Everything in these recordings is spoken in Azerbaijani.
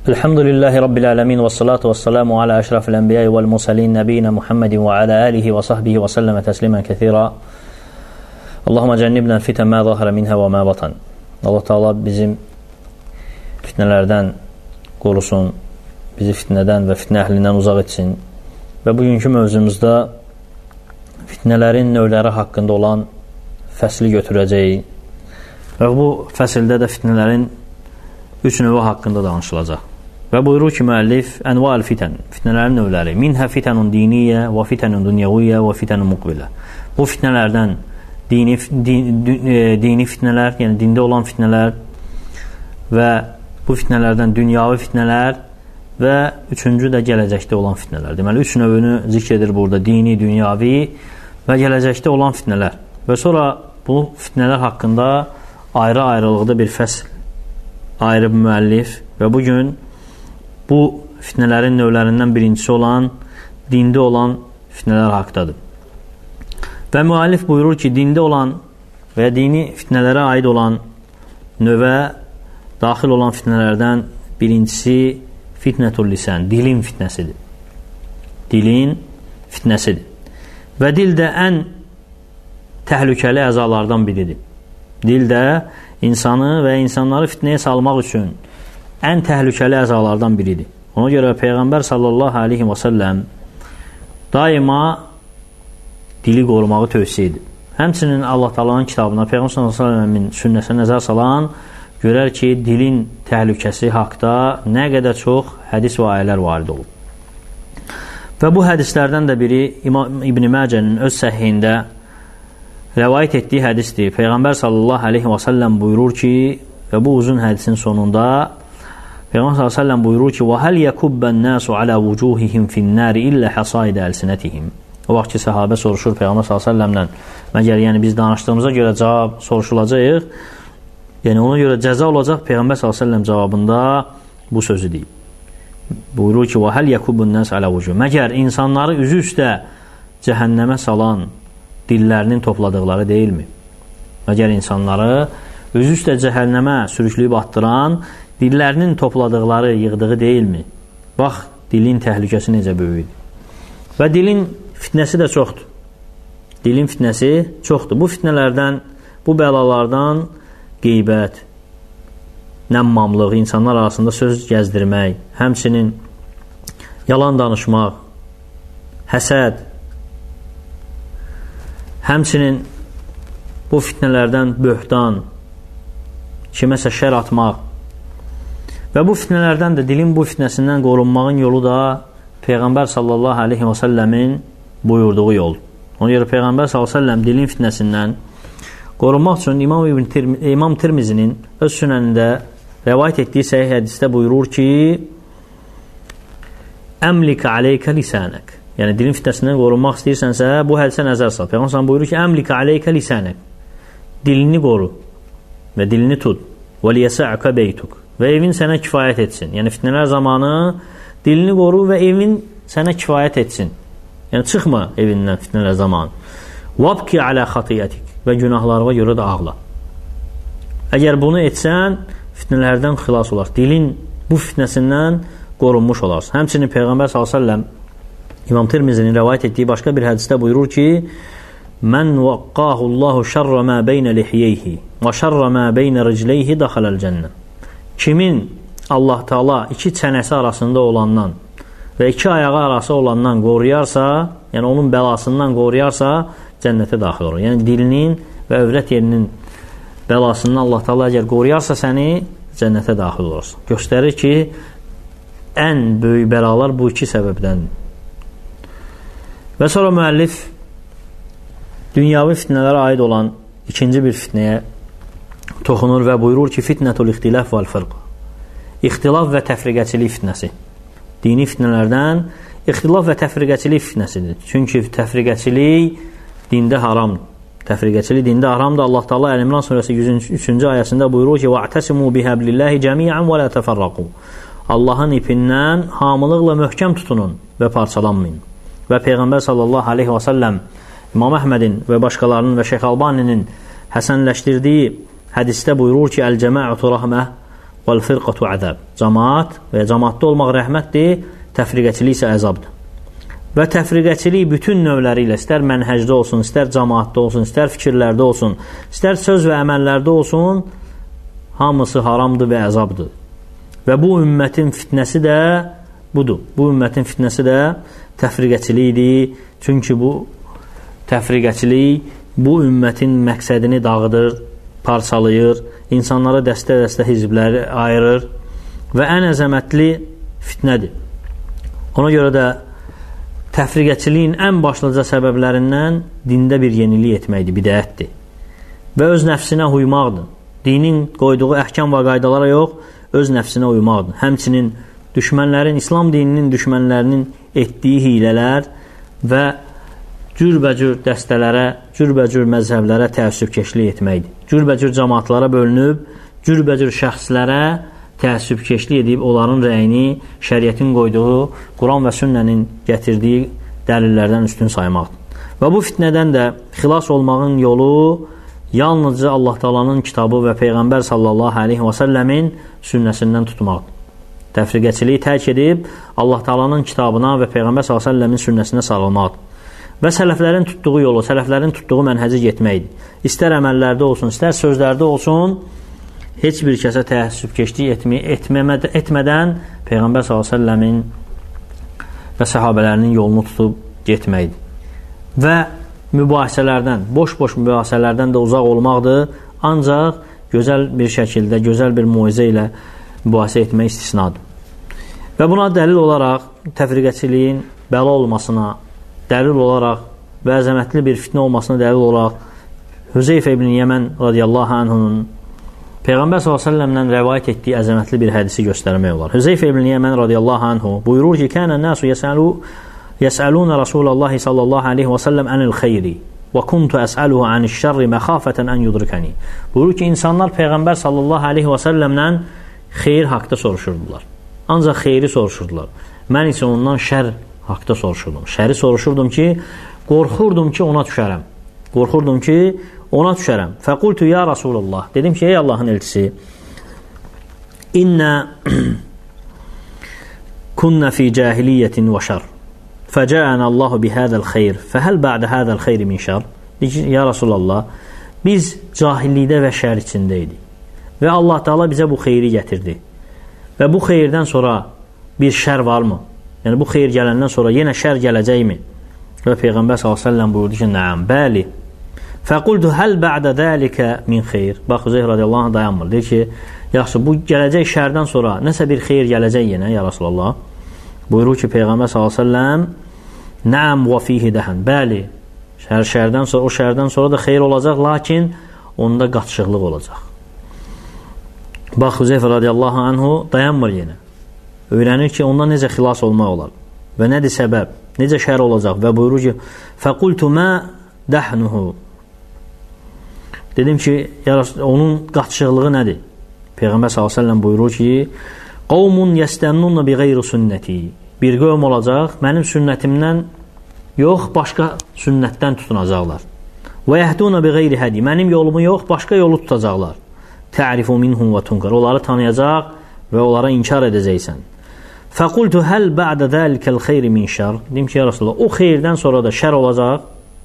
Elhamdülillahi Rabbil alemin və salatu və salamu alə əşrafil ənbiyyə vəl musalin nəbiyyina Muhammedin və alə alihi və sahbihi və səlləmə təslimən kəthira. Allahumma cənnibnən fitən mə zahərə minhə və mə batan. Allah Teala bizim fitnələrdən qorusun, bizi fitnədən və fitnə əhlindən uzaq etsin. Və bugünkü mövzumuzda fitnələrin növləri haqqında olan fəsli götürəcəyik. Və bu fəsildə də fitnələrin 3 növü haqqında danışılacaq. Və buyurur ki, müəllif, ənval fitən, fitnələrin növləri. Minhə fitənun diniyyə və fitənun dünyəviyyə və fitənun muqbilə. Bu fitnələrdən dini fitnələr, yəni dində olan fitnələr və bu fitnələrdən dünyavi fitnələr və üçüncü də gələcəkdə olan fitnələr. Deməli, 3 növünü zikr edir burada. Dini, dünyavi və gələcəkdə olan fitnələr. Və sonra bu fitnələr haqqında ayrı-ayrılıqda bir fəsl ayırıb müəllif və bugün bu fitnələrin növlərindən birincisi olan dində olan fitnələr haqqdadır. Və müəllif buyurur ki, dində olan və dini fitnələrə aid olan növə daxil olan fitnələrdən birincisi fitnətul lisan, dilin fitnəsidir. Dilin fitnəsidir. Və dil də ən təhlükəli əzalardan biridir. Dil də insanı və insanları fitnəyə salmaq üçün ən təhlükəli əzalardan biridir. Ona görə Peyğəmbər sallallahu aleyhi və səlləm daima dili qorumağı tövsiyə edir. Həmçinin Allah Taala'nın kitabına, Peyğəmbər sallallahu aleyhi və səlləmin sünnəsinə nəzər salan görər ki, dilin təhlükəsi haqda nə qədər çox hədis və ayələr varid olub. Və bu hədislərdən də biri İmam İbn Məcənin öz səhihində rəvayət etdiyi hədisdir. Peyğəmbər sallallahu aleyhi və səlləm buyurur ki, və bu uzun hədisin sonunda Peyğəmbər sallallahu aleyhi və səlləm buyurur ki, وَهَلْ يَكُبَّ النَّاسُ عَلَى وُجُوهِهِمْ فِي النَّارِ إِلَّا حَصَائِدَ أَلْسِنَتِهِمْ. O vaxt ki, səhabə soruşur Peyğəmbər sallallahu aleyhi və səlləmdən, məgər yəni biz danışdığımıza görə cavab soruşulacaq, yəni ona görə cəza olacaq. Peyğəmbər sallallahu aleyhi və səlləm cavabında bu sözü deyib. Buyurur ki, وَهَلْ يَكُبُّ النَّاسُ عَلَى وُجُوهِهِمْ. Məgər insanları üzü üstə cəhənnəmə salan dillərinin topladıqları deyilmi? Məgər insanları üzü üstə cəhənnəmə sürükləyib atdıran dillərinin topladıqları, yığdığı deyilmi? Bax, dilin təhlükəsi necə böyüdür. Və dilin fitnəsi də çoxdur. Dilin fitnəsi çoxdur. Bu fitnələrdən, bu bəlalardan qeybət, nəmmamlıq, insanlar arasında söz gəzdirmək, həmçinin yalan danışmaq, həsəd, həmçinin bu fitnələrdən böhtan, kiməsə şər atmaq və bu fitnələrdən də dilin bu fitnəsindən qorunmağın yolu da Peyğəmbər sallallahu aleyhi və səlləmin buyurduğu yol. Ona görə Peyğəmbər sallallahu aleyhi və səlləm dilin fitnəsindən qorunmaq üçün İmam Tirmizinin öz sünənində rəvayət etdiyi səhih hədisdə buyurur ki, əmlik aleykə lisanək. Yəni, dilin fitnəsindən qorunmaq istəyirsənsə, bu hədisə nəzər sal. Peyğəmbər buyurur ki, əmlik aleykə lisanək. Dilini qoru və dilini tut. Və liyəsə'əkə beytuk. Və evin sənə kifayət etsin. Yəni, fitnələr zamanı dilini qoru və evin sənə kifayət etsin. Yəni, çıxma evindən fitnələr zamanı. Vabki alə xatiyyətik. Və günahlarına görə də ağla. Əgər bunu etsən, fitnələrdən xilas olar. Dilin bu fitnəsindən qorunmuş olarsan. Həmçinin Peyğəmbər s.ə.v İmam Tirmizinin rəvayət etdiyi başqa bir hədisdə buyurur ki, Mən vaqqahullahu şərrə mə beynə lihyeyhi və şərrə mə beynə ricleyhi daxaləl cənnə. Kimin Allah Teala 2 çənəsi arasında olandan və 2 ayağı arası olandan qoruyarsa, yəni onun bəlasından qoruyarsa, cənnətə daxil olur. Yəni dilinin və övrət yerinin bəlasından Allah Teala əgər qoruyarsa səni, cənnətə daxil olursun. Göstərir ki, ən böyük bəlalar bu 2 səbəbdəndir. Və sonra müəllif dünyavi fitnələrə aid olan ikinci bir fitnəyə toxunur və buyurur ki, fitnətul ixtilaf vəl fırq. İxtilaf və təfriqəçilik fitnəsi. Dini fitnələrdən ixtilaf və təfriqəçilik fitnəsidir. Çünki təfriqəçilik dində haramdır. Təfriqəçilik dində haramdır. Allah Teala Əl-İmran surəsi 103-cü ayəsində buyurur ki, وَاعْتَسِمُوا بِهَبْلِ اللَّهِ جَمِيعًا وَلَا تَفَرَّقُوا. Allahın ipindən hamılıqla möhkəm tutunun və parçalanmayın. Və Peyğəmbər sallallahu aleyhi və səlləm İmam Əhmədin və başqalarının və Şeyx Albaninin həsənləşdirdiyi hədisdə buyurur ki, Əl-cəmə'atu rəhmə vəl-firqatu əzab. Cəmaat və cəmaatda olmaq rəhmətdir, təfriqəçilik isə əzabdır. Və təfriqəçilik bütün növləri ilə, istər mənhəcdə olsun, istər cəmaatda olsun, istər fikirlərdə olsun, istər söz və əməllərdə olsun, hamısı haramdır və əzabdır. Və bu ümmətin fitnəsi də budur. Bu ümmətin fitnəsi də təfriqəçilikdir. Çünki bu təfriqəçilik bu ümmətin məqsədini dağıdır, parçalayır, insanlara dəstə-dəstə hizbləri ayırır və ən əzəmətli fitnədir. Ona görə də təfriqəçiliyin ən başlıca səbəblərindən dində bir yenilik etməkdir, bidətdir. Və öz nəfsinə uymaqdır. Dinin qoyduğu əhkam və qaydalara yox, öz nəfsinə uymaqdır. Həmçinin düşmənlərin, İslam dininin düşmənlərinin etdiyi hilələr və cürbəcür dəstələrə, cürbəcür məzhəblərə təəssübkeşlik etməkdir. Cürbəcür cəmaatlara bölünüb, cürbəcür şəxslərə təəssübkeşlik edib, onların rəyini şəriətin qoyduğu, Quran və sünnənin gətirdiyi dəlillərdən üstün saymaqdır. Və bu fitnədən də xilas olmağın yolu yalnızca Allah Taala'nın kitabı və Peyğəmbər sallallahu aleyhi və səlləmin sünnəsindən tutmaqdır. Təfriqəçiliyi tərk edib, Allah Taala'nın kitabına və Peyğəmbər sallallahu aleyhi və səlləmin sünnəsinə sarılmaqdır. Və sələflərin tutduğu yolu, sələflərin tutduğu mənhəci getməkdir. İstər əməllərdə olsun, istər sözlərdə olsun, heç bir kəsə təəssübkeşlik etmədən Peyğəmbər s.ə.v-in və səhabələrinin yolunu tutub getməkdir. Və mübahisələrdən, boş-boş mübahisələrdən də uzaq olmaqdır. Ancaq gözəl bir şəkildə, gözəl bir muizə ilə mübahisə etmək istisnadır. Və buna dəlil olaraq təfriqəçiliyin bəla olmasına, dəlil olaraq və əzəmətli bir fitnə olmasına dəlil olaraq Hüzeyfə ibn Yəmən radiyallahu anhunun Peyğəmbər s.ə.v-dən rəvayət etdiyi əzəmətli bir hədisi göstərmək olar. Hüzeyfə ibn Yəmən radiyallahu anhu buyurur ki, kənə nəsu yəsəlunə Rasulallahi sallallahu aleyhi və səlləm ənil xeyri və kuntu əsəluhu aniş şərri məxafətən ən yudrikəni. Buyurur ki, insanlar Peyğəmbər sallallahu aleyhi və səlləmdən xeyir haqda soruşurdular. Ancaq xeyri soruşurdular. Mən isə ondan şər haqda soruşurdum. Şəri soruşurdum ki, qorxurdum ki, ona düşərəm. Qorxurdum ki, ona düşərəm. Fəqultu ya Rasulullah. Dedim ki, ey Allahın elçisi, İnnə kunnə fi cahiliyyətin və şər. Fəcəənə Allahu bihədəl xeyr. Fəhəl bə'də hədəl xeyri min şər. Ya Rasulallah, biz cahillikdə və şər içindəydik. Və Allah Teala bizə bu xeyri gətirdi. Və bu xeyirdən sonra bir şər varmı? Yəni bu xeyir gələndən sonra yenə şər gələcəkmi? Və Peyğəmbər s.ə.v buyurdu ki, nəam, bəli. Fəquldu həl bə'də dəlikə min xeyr. Bax, Hüzeyf radiyallahu anh dayanmır. Deyir ki, yaxşı, bu gələcək şərdən sonra nəsə bir xeyir gələcək yenə, ya Rasulallah. Buyurur ki, Peyğəmbər s.ə.v nəam və fihi dəhən. Bəli, şərdən sonra, o şərdən sonra da xeyir olacaq, lakin onda qatışıqlıq olacaq. Bax, Hüzeyf radiyallahu anhu dayanmır yenə. Öyrənir ki, ondan necə xilas olmaq olar və nədir səbəb, necə şər olacaq və buyurur ki, fəqultu mə dəhnuhu. Dedim ki, onun qatışıqlığı nədir? Peyğəmbər s.ə.v buyurur ki, qavmun yəstənnunna bi qeyri sünnəti. Bir qövm olacaq, mənim sünnətimdən yox, başqa sünnətdən tutunacaqlar. Və yəhduna bi qeyri hədi. Mənim yolumu yox, başqa yolu tutacaqlar. Tə'rifu minhum və tunkar. Onları tanıyacaq və onlara inkar edəcəksən. Fəqultu həl bə'də dəlikəl xeyri min şər. Dedim ki, ya Rasulullah, o xeyirdən sonra da şər olacaq.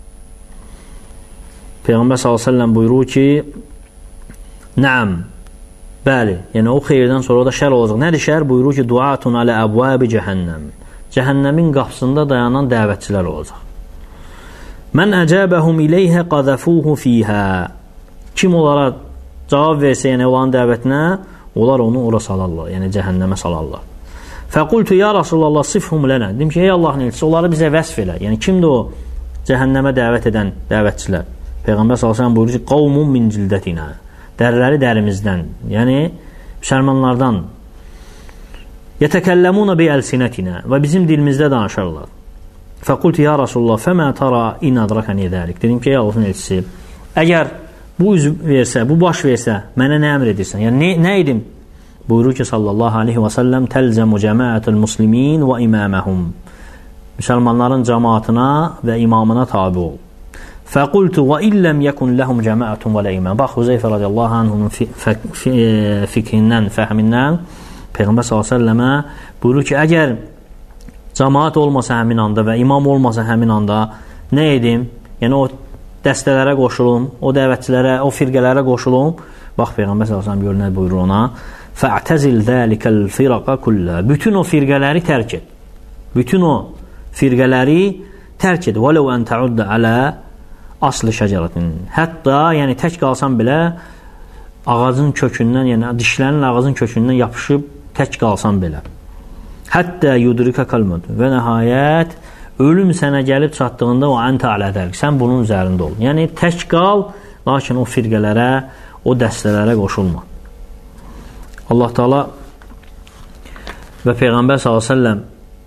Peyğəmbər s.ə.v buyurur ki, nəam, bəli, yəni o xeyirdən sonra da şər olacaq. Nədir şər? Buyurur ki, duatun alə əbvəbi cəhənnəm. Cəhənnəmin qapısında dayanan dəvətçilər olacaq. Mən əcəbəhum iləyhə qadəfuhu fiyhə. Kim onlara cavab versə, yəni olan dəvətinə, onlar onu ora salarlar, yəni cəhənnəmə salarlar. Fəqultu ya Rasulallah sifhum lənə. Dedim ki, ey Allahın elçisi, onları bizə vəsf elə. Yəni kimdir o cəhənnəmə dəvət edən dəvətçilər? Peyğəmbər s.ə.v buyurur ki, qavmun min cildətinə. Dəriləri dərimizdən, yəni müsəlmanlardan. Yətəkəlləmunə bi əlsinətinə və bizim dilimizdə danışarlar. Fəqultu ya Rasulallah fəmə tara in adrakəni dəlik. Dedim ki, ey Allahın elçisi, əgər bu versə, bu baş versə, mənə nə əmr edirsən? Yəni nə edim? Buyurur ki, sallallahu aleyhi və səlləm, təlzəmu cəmaətül muslimin və imaməhum. Müsəlmanların cəmaatına və imamına tabi ol. فَقُلْتُ وَإِلَّمْ يَكُنْ لَهُمْ جَمَاعَةٌ وَلَا إِمَامٌ. Bax, Huzeyfə radiyallahu anhunun fikrindən, fəhmindən Peyğəmbər s.ə.və buyurur ki, əgər cəmaat olmasa həmin anda və imam olmasa həmin anda nə edim? Yəni, o dəstələrə qoşulum, o dəvətçilərə, o firqələrə qoşulum. Bax, Peyğəmbər s.ə.v görünər buyurur ona, فَاَعْتَزِلْ ذَٰلِكَ الْفِرَقَ كُلَّهَا. Bütün o firqələri tərk et. Bütün o firqələri tərk et. وَلَوْ أَنْ تَعُدَّ عَلَى aslı şəcərətin. Hətta, yəni tək qalsan belə ağacın kökündən, yəni dişlərin ağacın kökündən yapışıb tək qalsan belə. Hətta yudrika kalmud. Və nəhayət ölüm sənə gəlib çatdığında o əntə alədir. Sən bunun üzərində ol. Yəni tək qal, lakin o firqələrə, o dəstələrə qoşulma. Allah Teala və Peyğəmbər s.ə.v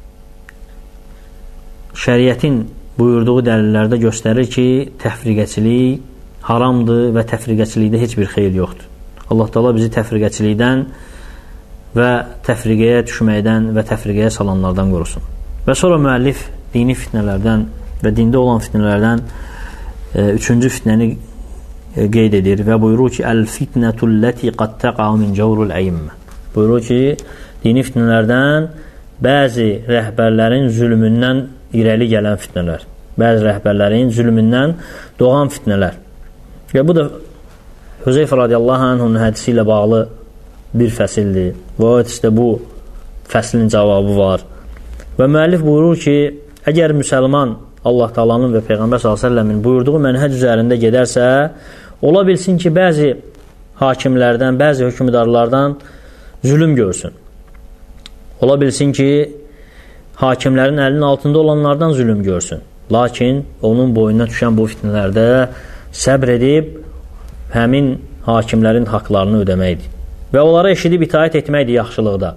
şəriətin buyurduğu dəlillərdə göstərir ki, təfriqəçilik haramdır və təfriqəçilikdə heç bir xeyir yoxdur. Allah Teala bizi təfriqəçilikdən və təfriqəyə düşməkdən və təfriqəyə salanlardan qorusun. Və sonra müəllif dini fitnələrdən və dində olan fitnələrdən üçüncü fitnəni qeyd edir və buyurur ki, Əl-fitnətulləti qad təqa'u min cəvrul əyimmə. Buyurur ki, dini fitnələrdən bəzi rəhbərlərin zülmündən irəli gələn fitnələr, bəzi rəhbərlərin zülmündən doğan fitnələr. Və bu da Hüzeyfə radiyallahu anhunun hədisi ilə bağlı bir fəsildir. Və o hədisdə bu fəslin cavabı var. Və müəllif buyurur ki, əgər müsəlman Allah Taalanın və Peyğəmbər s.ə.v-in buyurduğu mənhəc üzərində gedərsə, ola bilsin ki, bəzi hakimlərdən, bəzi hökmdarlardan zülüm görsün. Ola bilsin ki, hakimlərin əlinin altında olanlardan zülüm görsün. Lakin onun boynuna düşən bu fitnələrdə səbr edib həmin hakimlərin haqlarını ödəməkdir. Və onlara eşidib itaət etməkdir yaxşılıqda.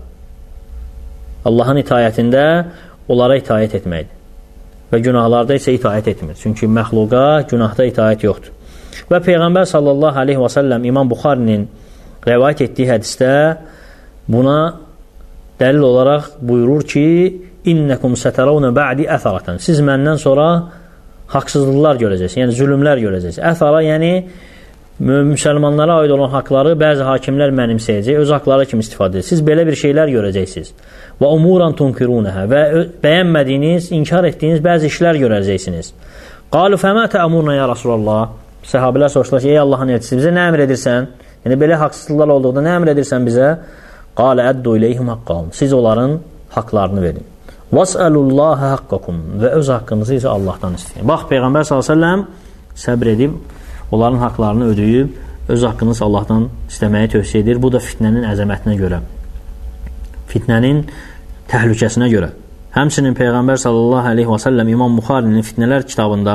Allahın itaətində onlara itaət etməkdir. Və günahlarda isə itaət etmir. Çünki məxluqa günahda itaət yoxdur. Və Peyğəmbər sallallahu aleyhi və səlləm İmam Buxarinin rəvayət etdiyi hədisdə buna dəlil olaraq buyurur ki, İnnəkum sətəravnə bə'di əthərətən. Siz məndən sonra haqsızlıqlar görəcəksiniz, yəni zülümlər görəcəksiniz. Əthərə, yəni müsəlmanlara aid olan haqları bəzi hakimlər mənimsəyəcək, öz haqları kimi istifadə edəcək. Siz belə bir şeylər görəcəksiniz. Və umuran tunkirunəhə və bəyənmədiyiniz, inkar etdiyiniz bəzi işlər görəcəksiniz. Qalu fəmə təəmurna ya Rasulallah. Səhabilər soruşdular ki, ey Allahın elçisi, bizə nə əmr edirsən? Yəni belə haqsızlıqlar olduqda nə əmr edirsən bizə? Qalə əddu iləyhim haqqahum. Siz onların haqlarını verin. Vəsəlullaha haqqakum. Və öz haqqınızı isə Allahdan istəyin. Bax, Peyğəmbər s.ə.v səbr edib, onların haqlarını ödəyib, öz haqqınızı Allahdan istəməyi tövsiyə edir. Bu da fitnənin əzəmətinə görə, fitnənin təhlükəsinə görə. Həmçinin Peyğəmbər s.ə.v İmam Buxarinin fitnələr kitabında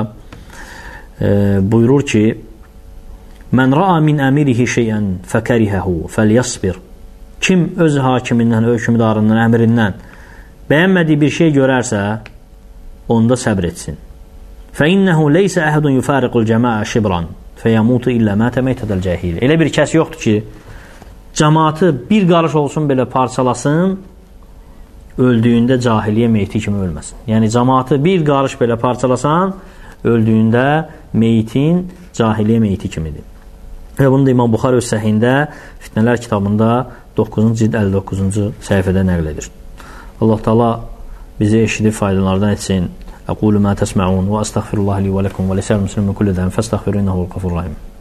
buyurur ki, Mən ra'a min əmirihi şeyən fəkərihəhu fəlyəsbir. Kim öz hakimindən, hökümdarından, əmrindən bəyənmədiyi bir şey görərsə, onda səbr etsin. Fəinnəhu leysə əhədun yufariqul cəmaə şibran fəyəmutu illə mətə meytədəl cəhil. Elə bir kəs yoxdur ki, cəmaatı bir qarış olsun belə parçalasın, öldüyündə cahiliyə meyti kimi ölməsin. Yəni, cəmaatı bir qarış belə parçalasan, öldüyündə meytin cahiliyə meyti kimidir. Və bunu da İmam Buxari öz səhihində Fitnələr kitabında 9-cu cild 59-cu səhifədə nəql edir. Allah Teala bizi eşidib faydalardan etsin. Əqulu mə təsmə'un və əstəğfirullah li və ləkum və lisəl müslimin kulli dən fəstəğfiru innəhu l-qafur rahim.